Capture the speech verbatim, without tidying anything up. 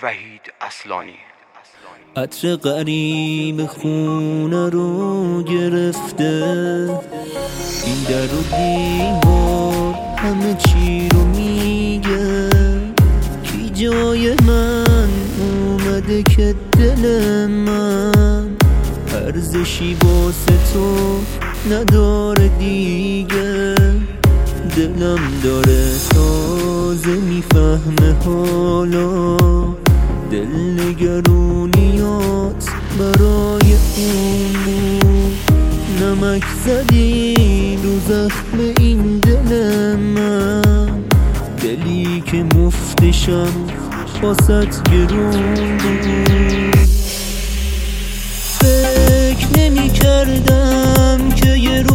وحید اصلانی. عطر غریب خونه رو گرفته، این در و دیوار همه چی رو میگه. کی جای من اومده که دل من ارزشی واسه تو نداره دیگه. دلم داره تازه میفهمه حالا دل نگرونیات برای اون. نمک زدی رو زخم این دل من، دلی که مفتشم واسط گرون بود. فکر نمی کردم که یه